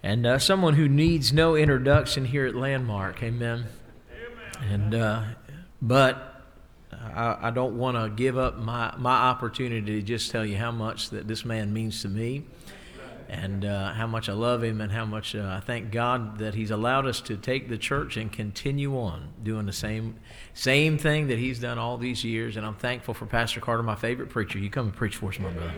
and someone who needs no introduction here at Landmark. Amen. But I don't want to give up my opportunity to just tell you how much that this man means to me, and how much I love him, and how much I thank God that he's allowed us to take the church and continue on doing the same thing that he's done all these years. And I'm thankful for Pastor Carter, my favorite preacher. You come and preach for us, my brother.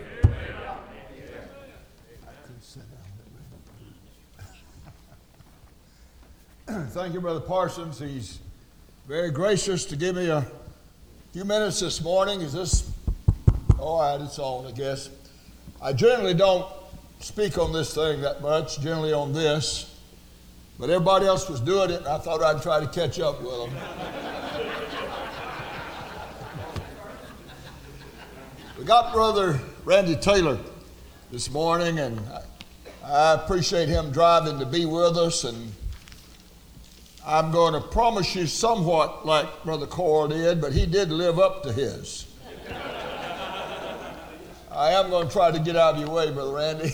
Thank you, Brother Parsons. He's very gracious to give me a few minutes this morning. Is this all right? It's on, I guess. I generally don't speak on this thing that much, generally on this, but everybody else was doing it, and I thought I'd try to catch up with them. We got Brother Randy Taylor this morning, and I appreciate him driving to be with us, and I'm going to promise you somewhat like Brother Coral did, but he did live up to his. I am going to try to get out of your way, Brother Randy.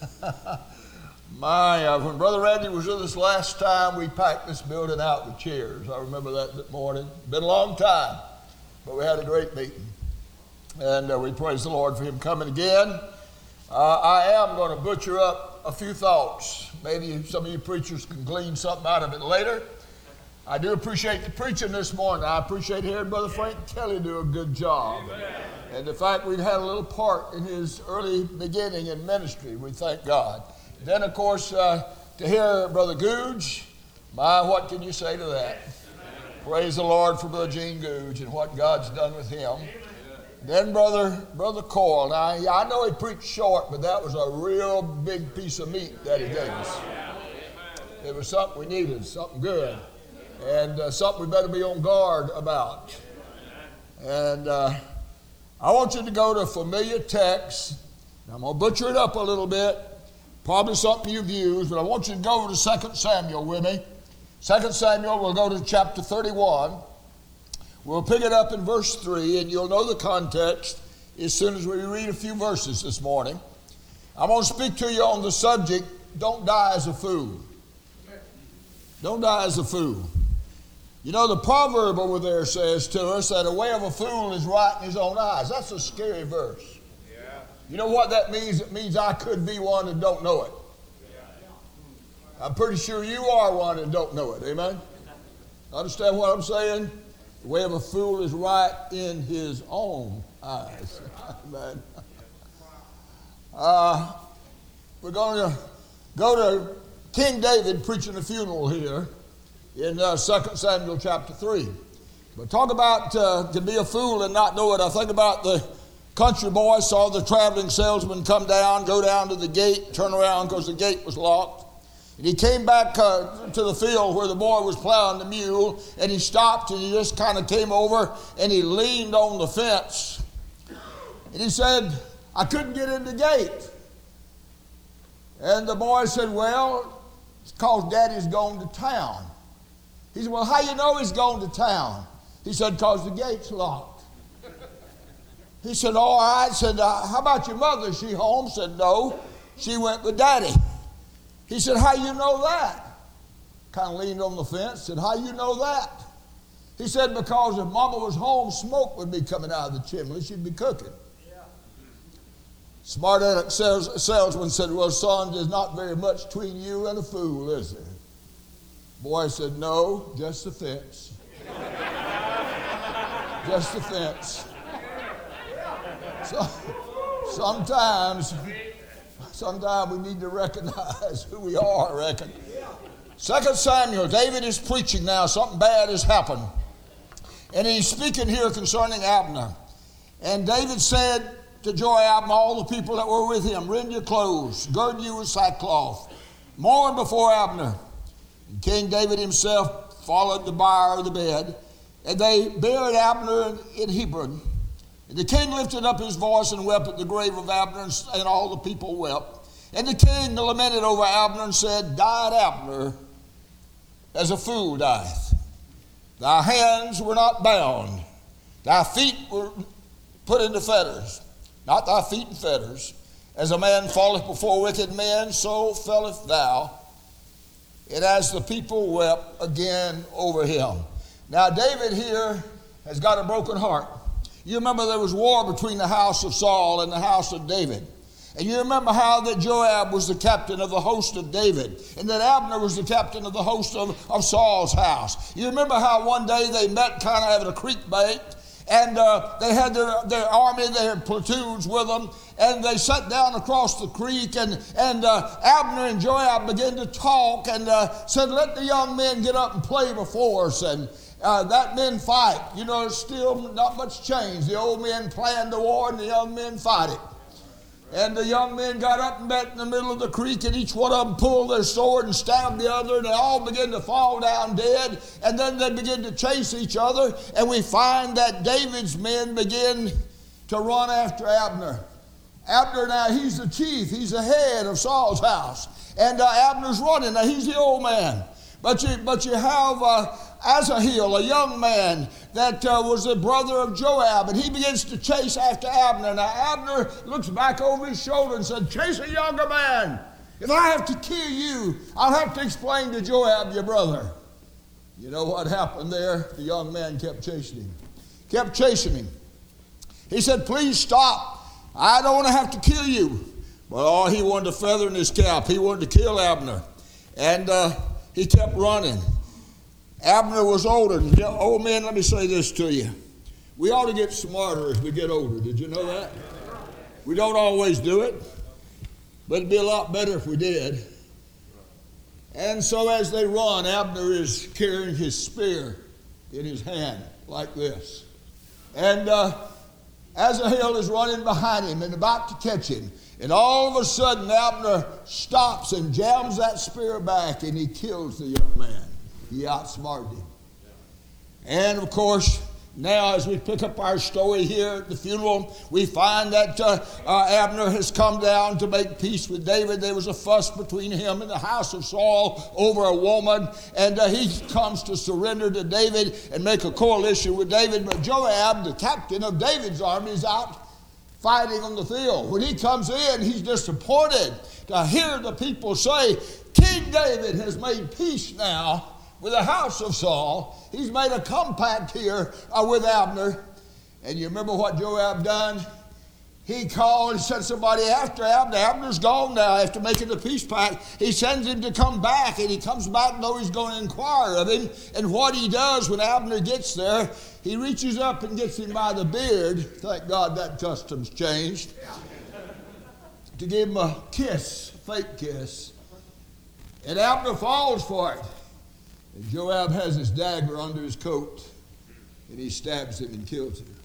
When Brother Randy was with us last time, we packed this building out with chairs. I remember that morning. Been a long time, but we had a great meeting. And we praise the Lord for him coming again. I am going to butcher up a few thoughts. Maybe some of you preachers can glean something out of it later. I do appreciate the preaching this morning. I appreciate hearing Brother Frank Kelly do a good job. Amen. And the fact we've had a little part in his early beginning in ministry, we thank God. Then, of course, to hear Brother Googe, what can you say to that? Amen. Praise the Lord for Brother Gene Googe and what God's done with him. Amen. Then Brother Coyle. Now, I know he preached short, but that was a real big piece of meat that he gave us. It was something we needed, something good. And something we better be on guard about. And I want you to go to a familiar text. I'm going to butcher it up a little bit. Probably something you've used, but I want you to go to 2 Samuel with me. 2 Samuel, we'll go to chapter 31. We'll pick it up in verse 3, and you'll know the context as soon as we read a few verses this morning. I'm going to speak to you on the subject, don't die as a fool. Don't die as a fool. You know, the proverb over there says to us that a way of a fool is right in his own eyes. That's a scary verse. Yeah. You know what that means? It means I could be one and don't know it. Yeah. I'm pretty sure you are one and don't know it. Amen? Understand what I'm saying? The way of a fool is right in his own eyes. Amen. We're going to go to King David preaching a funeral here in 2 Samuel chapter 3. But talk about to be a fool and not know it. I think about the country boy saw the traveling salesman come down, go down to the gate, turn around because the gate was locked. And he came back to the field where the boy was plowing the mule, and he stopped and he just kind of came over and he leaned on the fence. And he said, I couldn't get in the gate. And the boy said, well, it's because Daddy's going to town. He said, well, how you know he's going to town? He said, because the gate's locked. He said, all right. Said, how about your mother? Is she home? Said, no, she went with Daddy. He said, how you know that? Kind of leaned on the fence. Said, how you know that? He said, because if Mama was home, smoke would be coming out of the chimney. She'd be cooking. Yeah. Smart aleck salesman said, well, son, there's not very much between you and a fool, is there? Boy said, no, just the fence. Just the fence. So, sometimes we need to recognize who we are, I reckon. 2 Samuel, David is preaching now. Something bad has happened. And he's speaking here concerning Abner. And David said to Joab and all the people that were with him, rend your clothes, gird you with sackcloth, mourn before Abner. And King David himself followed the bier of the bed, and they buried Abner in Hebron. And the king lifted up his voice and wept at the grave of Abner, and all the people wept. And the king lamented over Abner and said, died Abner as a fool dieth. Thy hands were not bound, thy feet were put into fetters, not thy feet in fetters. As a man falleth before wicked men, so fellest thou and as the people wept again over him. Now David here has got a broken heart. You remember there was war between the house of Saul and the house of David. And you remember how that Joab was the captain of the host of David, and that Abner was the captain of the host of Saul's house. You remember how one day they met kind of at a creek bank, and they had their army, they had platoons with them, and they sat down across the creek, and Abner and Joab began to talk and said, let the young men get up and play before us, and that men fight. You know, it's still not much change. The old men plan the war, and the young men fight it. And the young men got up and met in the middle of the creek, and each one of them pulled their sword and stabbed the other, and they all began to fall down dead. And then they began to chase each other, and we find that David's men begin to run after Abner. Abner now, he's the chief, he's the head of Saul's house. And Abner's running. Now, he's the old man. But you have Asahel, a young man that was the brother of Joab, and he begins to chase after Abner. Now Abner looks back over his shoulder and said, chase a younger man. If I have to kill you, I'll have to explain to Joab, your brother. You know what happened there? The young man kept chasing him. He said, please stop. I don't want to have to kill you. But he wanted a feather in his cap. He wanted to kill Abner. And he kept running. Abner was older. Old men, let me say this to you. We ought to get smarter as we get older. Did you know that? We don't always do it, but it'd be a lot better if we did. And so as they run, Abner is carrying his spear in his hand like this. And Asahel is running behind him and about to catch him. And all of a sudden, Abner stops and jams that spear back, and he kills the young man. He outsmarted him. And of course, now as we pick up our story here at the funeral, we find that Abner has come down to make peace with David. There was a fuss between him and the house of Saul over a woman, and he comes to surrender to David and make a coalition with David. But Joab, the captain of David's army, is out fighting on the field. When he comes in, he's disappointed to hear the people say, King David has made peace now with the house of Saul. He's made a compact here with Abner. And you remember what Joab done? He called and sent somebody after Abner. Abner's gone now after making the peace pact. He sends him to come back, and he comes back though he's going to inquire of him. And what he does when Abner gets there, he reaches up and gets him by the beard. Thank God that custom's changed. To give him a kiss, a fake kiss. And Abner falls for it. And Joab has his dagger under his coat, and he stabs him and kills him.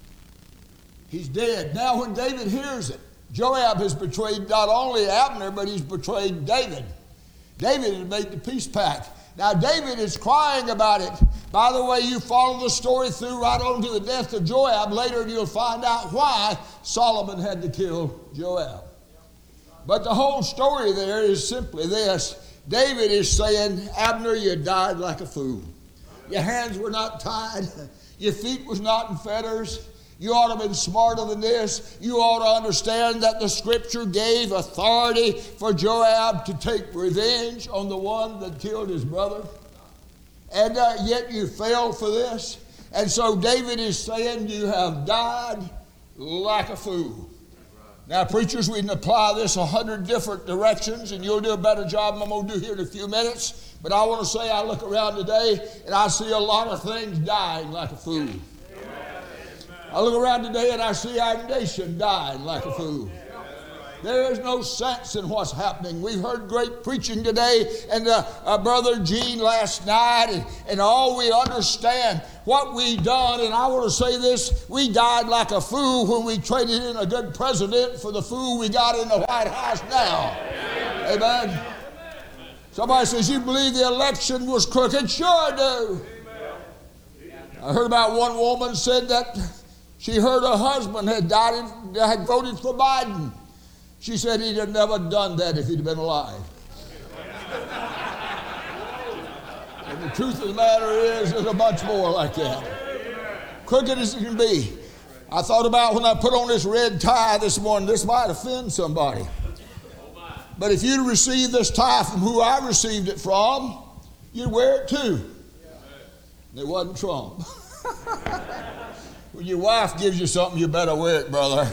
He's dead. Now when David hears it, Joab has betrayed not only Abner, but he's betrayed David. David had made the peace pact. Now David is crying about it. By the way, you follow the story through right on to the death of Joab. Later you'll find out why Solomon had to kill Joab. But the whole story there is simply this. David is saying, Abner, you died like a fool. Your hands were not tied. Your feet was not in fetters. You ought to have been smarter than this. You ought to understand that the scripture gave authority for Joab to take revenge on the one that killed his brother. And yet you fell for this. And so David is saying, you have died like a fool. Now, preachers, we can apply this 100 different directions, and you'll do a better job than I'm going to do here in a few minutes. But I want to say I look around today, and I see a lot of things dying like a fool. I look around today, and I see our nation dying like a fool. There is no sense in what's happening. We've heard great preaching today, and Brother Gene last night, and all we understand what we done, and I want to say this, we died like a fool when we traded in a good president for the fool we got in the White House now. Amen. Somebody says, you believe the election was crooked? Sure I do. I heard about one woman said that she heard her husband had voted for Biden. She said he'd have never done that if he'd been alive. And the truth of the matter is, there's a bunch more like that. Crooked as it can be. I thought about when I put on this red tie this morning, this might offend somebody. But if you'd received this tie from who I received it from, you'd wear it too. And it wasn't Trump. When your wife gives you something, you better wear it, brother.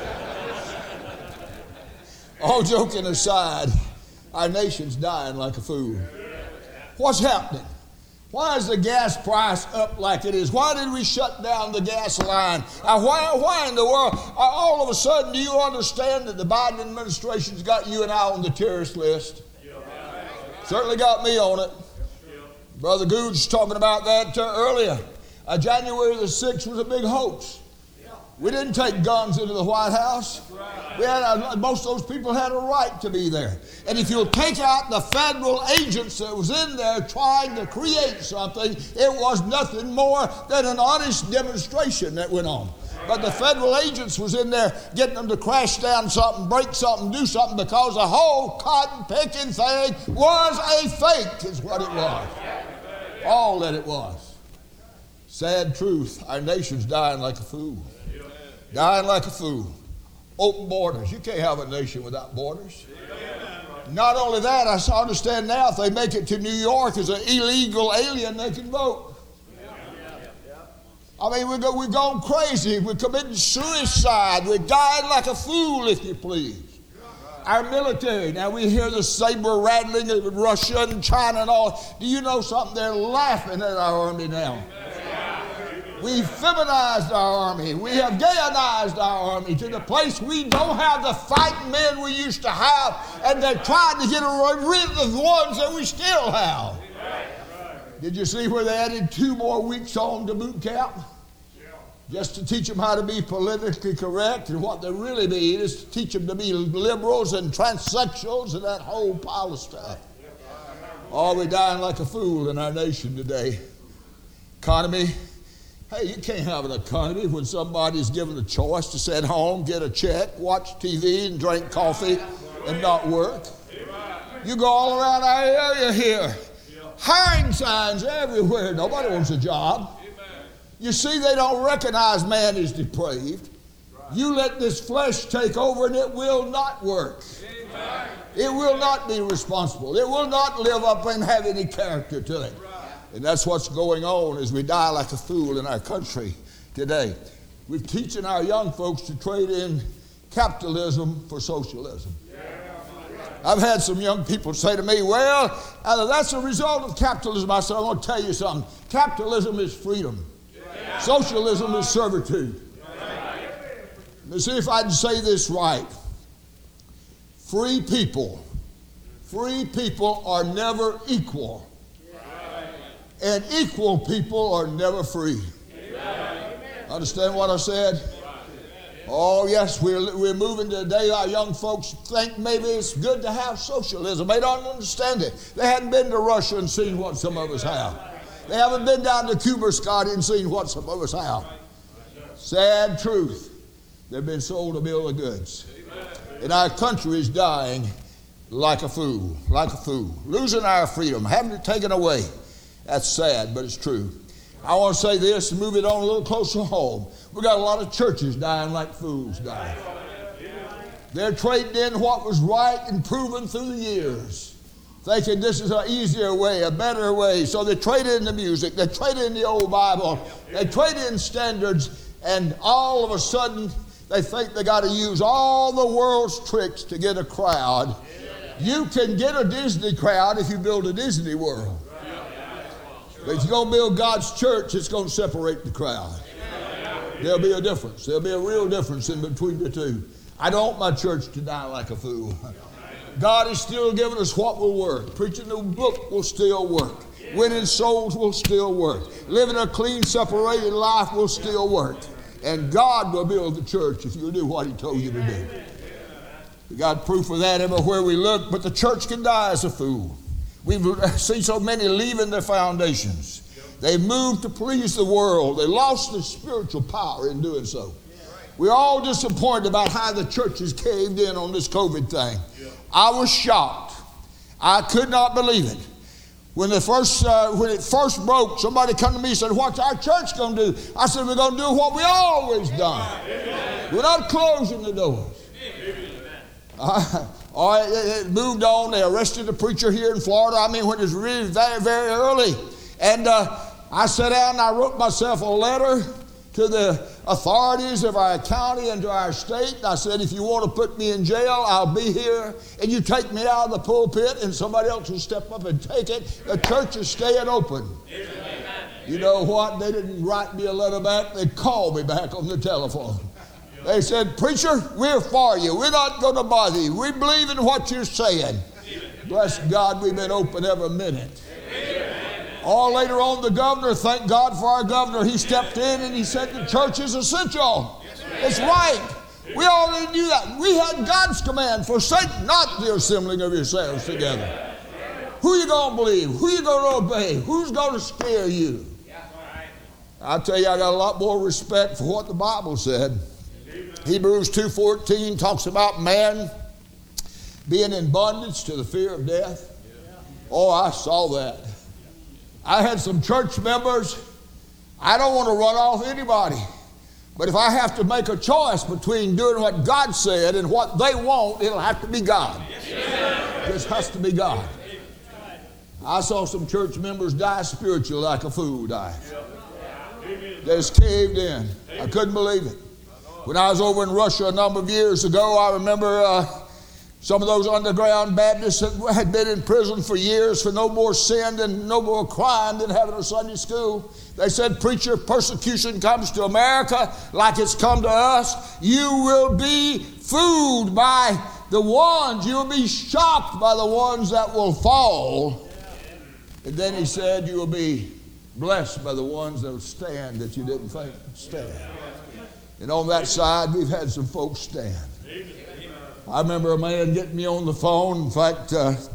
All joking aside, our nation's dying like a fool. What's happening? Why is the gas price up like it is? Why did we shut down the gas line? Why in the world? All of a sudden, do you understand that the Biden administration's got you and I on the terrorist list? Certainly got me on it. Brother Gooch was talking about that earlier. January the 6th was a big hoax. We didn't take guns into the White House. Most of those people had a right to be there. And if you'll take out the federal agents that was in there trying to create something, it was nothing more than an honest demonstration that went on. But the federal agents was in there getting them to crash down something, break something, do something, because the whole cotton-picking thing was a fake, is what it was. All that it was. Sad truth, our nation's dying like a fool. Dying like a fool. Open borders. You can't have a nation without borders. Not only that, I understand now if they make it to New York as an illegal alien, they can vote. I mean, we've gone crazy. We're committing suicide. We're dying like a fool, if you please. Our military, now we hear the saber rattling of Russia and China and all. Do you know something? They're laughing at our army now. We've feminized our army. We have gayized our army to the place we don't have the fighting men we used to have, and they're trying to get rid of the ones that we still have. Did you see where they added 2 more weeks on to boot camp? Just to teach them how to be politically correct, and what they really mean is to teach them to be liberals and transsexuals and that whole pile of stuff. Oh, we're dying like a fool in our nation today. Economy. Hey, you can't have an economy when somebody's given a choice to sit home, get a check, watch TV, and drink coffee, and not work. You go all around our area here. Hiring signs everywhere. Nobody wants a job. You see, they don't recognize man is depraved. You let this flesh take over, and it will not work. It will not be responsible. It will not live up and have any character to it. And that's what's going on as we die like a fool in our country today. We're teaching our young folks to trade in capitalism for socialism. I've had some young people say to me, well, that's a result of capitalism. I said, I want to tell you something. Capitalism is freedom. Socialism is servitude. Let me see if I can say this right. Free people are never equal. And equal people are never free. Understand what I said? Oh, yes, we're moving today. Our young folks think maybe it's good to have socialism. They don't understand it. They hadn't been to Russia and seen what some of us have. They haven't been down to Cuba, Scotty, and seen what some of us have. Sad truth. They've been sold a bill of goods. And our country is dying like a fool, losing our freedom, having it taken away. That's sad, but it's true. I want to say this and move it on a little closer home. We got a lot of churches dying like fools dying. They're trading in what was right and proven through the years, thinking this is an easier way, a better way. So they trade in the music, they trade in the old Bible, they trade in standards, and all of a sudden they think they got to use all the world's tricks to get a crowd. You can get a Disney crowd if you build a Disney World. But if you're going to build God's church, it's going to separate the crowd. There'll be a difference. There'll be a real difference in between the two. I don't want my church to die like a fool. God is still giving us what will work. Preaching the book will still work. Winning souls will still work. Living a clean, separated life will still work. And God will build the church if you'll do what He told you to do. We got proof of that everywhere we look, but the church can die as a fool. We've seen so many leaving their foundations. They moved to please the world. They lost their spiritual power in doing so. We're all disappointed about how the church has caved in on this COVID thing. I was shocked. I could not believe it. When it first broke, somebody come to me and said, what's our church going to do? I said, we're going to do what we always done. We're not closing the doors. All right, it moved on. They arrested a preacher here in Florida. I mean, when it was really very, very early. And I sat down and I wrote myself a letter to the authorities of our county and to our state. I said, if you want to put me in jail, I'll be here. And you take me out of the pulpit and somebody else will step up and take it. The church is staying open. Amen. You know what? They didn't write me a letter back. They called me back on the telephone. They said, preacher, we're for you. We're not going to bother you. We believe in what you're saying. Bless God, we've been open every minute. All later on, the governor, thank God for our governor, he stepped in and he said the church is essential. It's right. We already knew that. We had God's command, forsake not the assembling of yourselves together. Who you going to believe? Who you going to obey? Who's going to scare you? I tell you, I got a lot more respect for what the Bible said. Hebrews 2:14 talks about man being in bondage to the fear of death. Oh, I saw that. I had some church members. I don't want to run off anybody. But if I have to make a choice between doing what God said and what they want, it'll have to be God. It just has to be God. I saw some church members die spiritually like a fool dies. They just caved in. I couldn't believe it. When I was over in Russia a number of years ago, I remember some of those underground Baptists that had been in prison for years for no more sin and no more crime than having a Sunday school. They said, preacher, persecution comes to America like it's come to us. You will be fooled by the ones. You'll be shocked by the ones that will fall. And then he said, you will be blessed by the ones that will stand that you didn't think would stand. And on that side, we've had some folks stand. I remember a man getting me on the phone. In fact,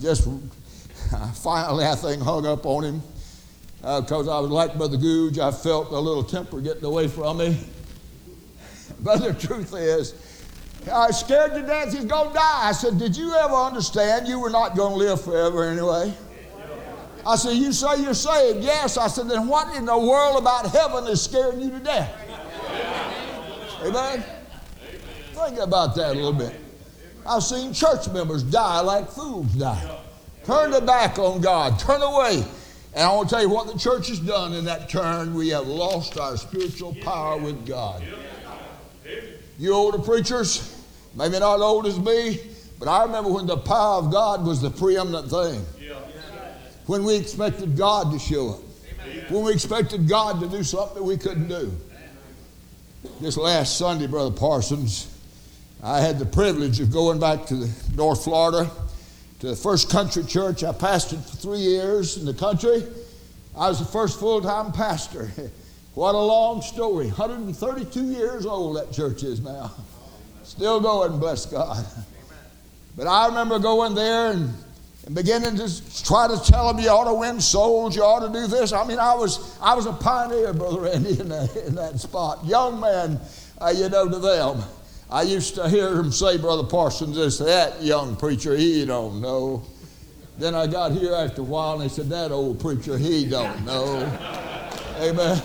finally, I think, hung up on him because I was like Brother Googe. I felt a little temper getting away from me. But the truth is, I was scared to death he's going to die. I said, did you ever understand you were not going to live forever anyway? I said, you say you're saved. Yes. I said, then what in the world about heaven is scaring you to death? Amen? Think about that a little bit. I've seen church members die like fools die. Turn their back on God. Turn away. And I want to tell you what the church has done in that turn. We have lost our spiritual power with God. You older preachers, maybe not old as me, but I remember when the power of God was the preeminent thing. When we expected God to show up. When we expected God to do something that we couldn't do. This last Sunday, Brother Parsons, I had the privilege of going back to North Florida, to the First Country Church. I pastored for 3 years in the country. I was the first full-time pastor. What a long story. 132 years old that church is now. Still going, bless God. But I remember going there and beginning to try to tell them you ought to win souls, you ought to do this. I mean, I was a pioneer, Brother Randy, in that spot. Young man, to them. I used to hear him say, Brother Parsons, this, that young preacher, he don't know. Then I got here after a while and they said, that old preacher, he don't know. Amen.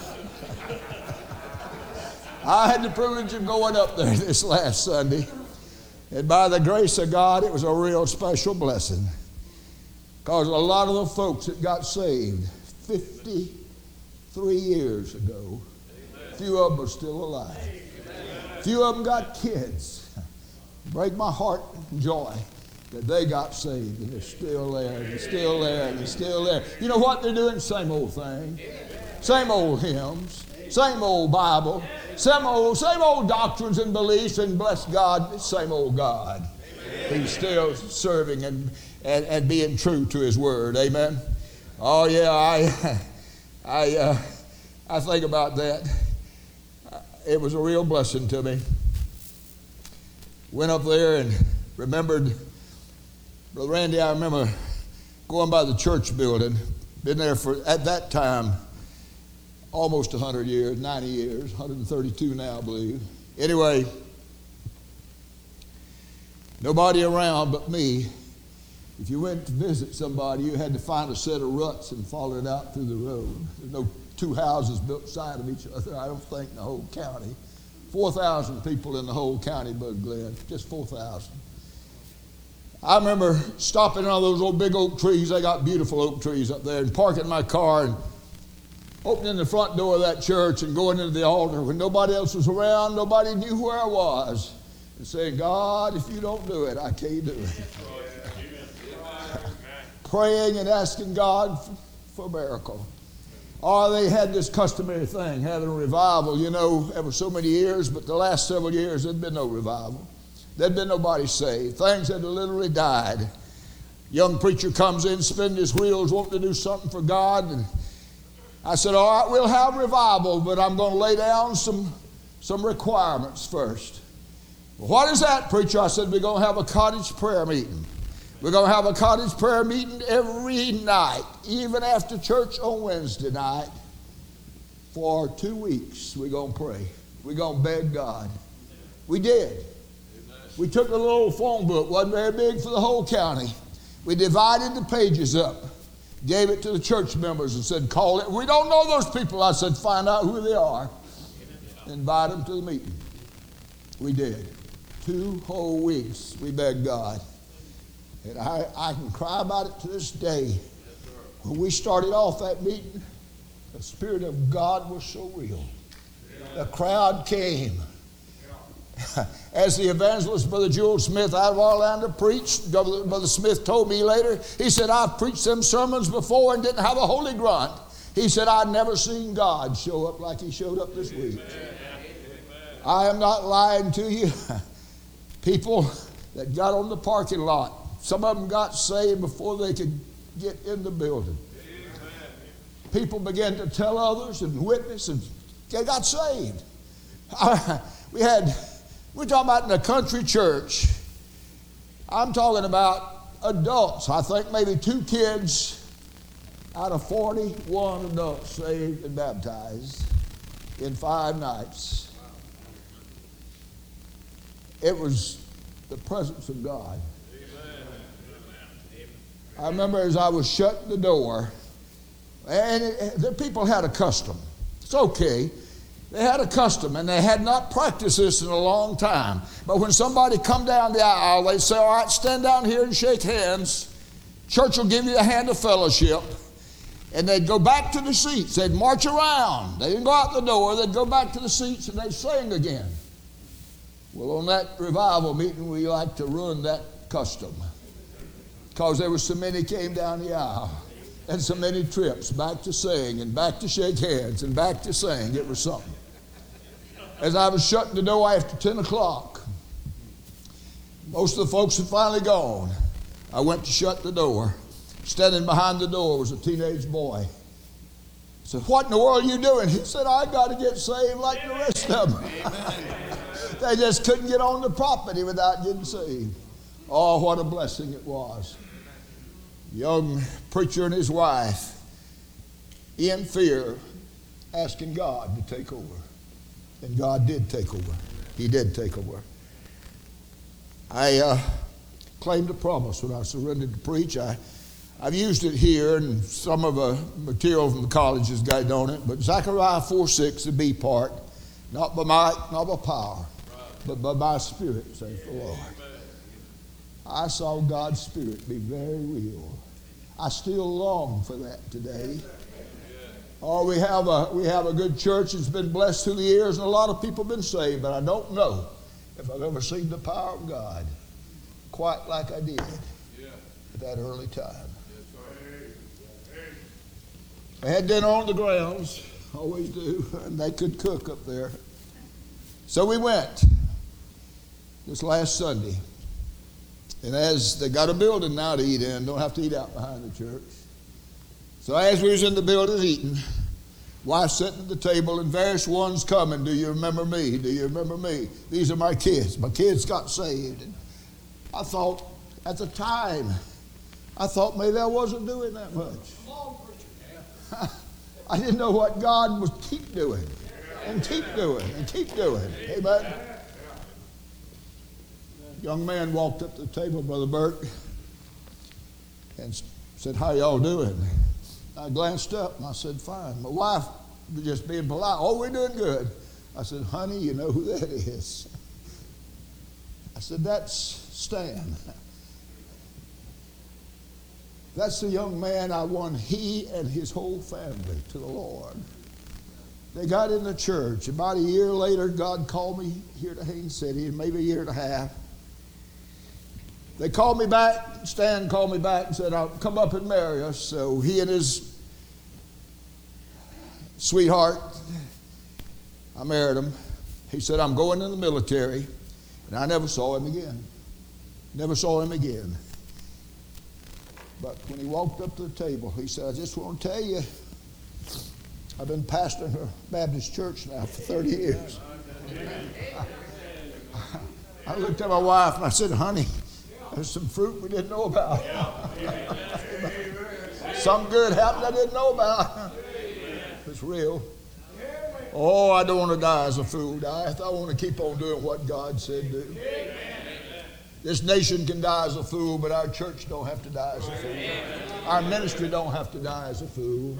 I had the privilege of going up there this last Sunday. And by the grace of God, it was a real special blessing. Because a lot of the folks that got saved 53 years ago, a few of them are still alive. A few of them got kids. Break my heart and joy that they got saved and they're still there and they're still there and they're still there. You know what they're doing? Same old thing. Same old hymns. Same old Bible. Same old doctrines and beliefs, and bless God, same old God. He's still serving and being true to His Word. Amen. Oh yeah, I think about that. It was a real blessing to me. Went up there and remembered, Brother Randy, I remember going by the church building. Been there for, at that time, almost 100 years, 90 years, 132 now, I believe. Anyway, nobody around but me. If you went to visit somebody, you had to find a set of ruts and follow it out through the road. There's no two houses built side of each other, I don't think, in the whole county. 4,000 people in the whole county, Bud Glenn, just 4,000. I remember stopping on those old big oak trees. They got beautiful oak trees up there, and parking my car and opening the front door of that church and going into the altar when nobody else was around, nobody knew where I was, and saying, God, if you don't do it, I can't do it. Praying and asking God for a miracle. Or they had this customary thing, having a revival, ever so many years, but the last several years there'd been no revival. There'd been nobody saved. Things had literally died. Young preacher comes in, spinning his wheels, wanting to do something for God, and I said, all right, we'll have revival, but I'm going to lay down some requirements first. What is that, preacher? I said, we're going to have a cottage prayer meeting. We're going to have a cottage prayer meeting every night, even after church on Wednesday night. For 2 weeks, we're going to pray. We're going to beg God. We did. We took a little old phone book, wasn't very big for the whole county. We divided the pages up, gave it to the church members and said, call it. We don't know those people. I said, find out who they are. Invite them to the meeting. We did. 2 whole weeks we begged God. And I can cry about it to this day. When we started off that meeting, the Spirit of God was so real. The crowd came. As the evangelist, Brother Jewel Smith out of Orlando preached, Brother Smith told me later, he said, I've preached them sermons before and didn't have a holy grunt. He said, I've never seen God show up like he showed up this week. I am not lying to you. People that got on the parking lot, some of them got saved before they could get in the building. People began to tell others and witness, and they got saved. We're talking about in a country church. I'm talking about adults. I think maybe 2 kids out of 41 adults saved and baptized in 5 nights. It was the presence of God. I remember as I was shutting the door, and the people had a custom. It's okay. They had a custom, and they had not practiced this in a long time. But when somebody come down the aisle, they'd say, all right, stand down here and shake hands. Church will give you a hand of fellowship. And they'd go back to the seats. They'd march around. They didn't go out the door. They'd go back to the seats, and they'd sing again. Well, on that revival meeting, we like to ruin that custom because there were so many came down the aisle and so many trips back to sing and back to shake hands and back to sing. It was something. As I was shutting the door after 10 o'clock, most of the folks had finally gone. I went to shut the door. Standing behind the door was a teenage boy. I said, what in the world are you doing? He said, I got to get saved like the rest of them. They just couldn't get on the property without getting saved. Oh, what a blessing it was. Young preacher and his wife, in fear, asking God to take over. And God did take over. He did take over. I claimed a promise when I surrendered to preach. I've used it here, and some of the material from the college has got on it, but Zechariah 4:6, the B part, not by might, not by power, but by my Spirit, says the Lord. I saw God's Spirit be very real. I still long for that today. Oh, we have a good church that's been blessed through the years, and a lot of people have been saved, but I don't know if I've ever seen the power of God quite like I did at that early time. I had dinner on the grounds, always do, and they could cook up there. So we went this last Sunday. And as they got a building now to eat in, don't have to eat out behind the church. So as we was in the building eating, wife sitting at the table and various ones coming, do you remember me? Do you remember me? These are my kids. My kids got saved. And I thought, at the time, I thought maybe I wasn't doing that much. I didn't know what God would keep doing and keep doing and keep doing. Amen. Young man walked up to the table, Brother Burt, and said, how y'all doing? I glanced up and I said, fine. My wife was just being polite. Oh, we're doing good. I said, honey, you know who that is. I said, that's Stan. That's the young man I won, he and his whole family to the Lord. They got in the church. About a year later, God called me here to Haines City, maybe a year and a half. They called me back, Stan called me back and said, I'll come up and marry us. So he and his sweetheart, I married him. He said, I'm going in the military. And I never saw him again. Never saw him again. But when he walked up to the table, he said, I just want to tell you, I've been pastoring a Baptist church now for 30 years. I looked at my wife and I said, honey, there's some fruit we didn't know about. Some good happened I didn't know about. It's real. Oh, I don't want to die as a fool. I want to keep on doing what God said do. This nation can die as a fool, but our church don't have to die as a fool. Our ministry don't have to die as a fool.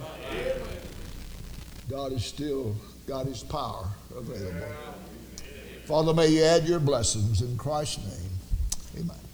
God is still got his power available. Father, may you add your blessings in Christ's name. Amen.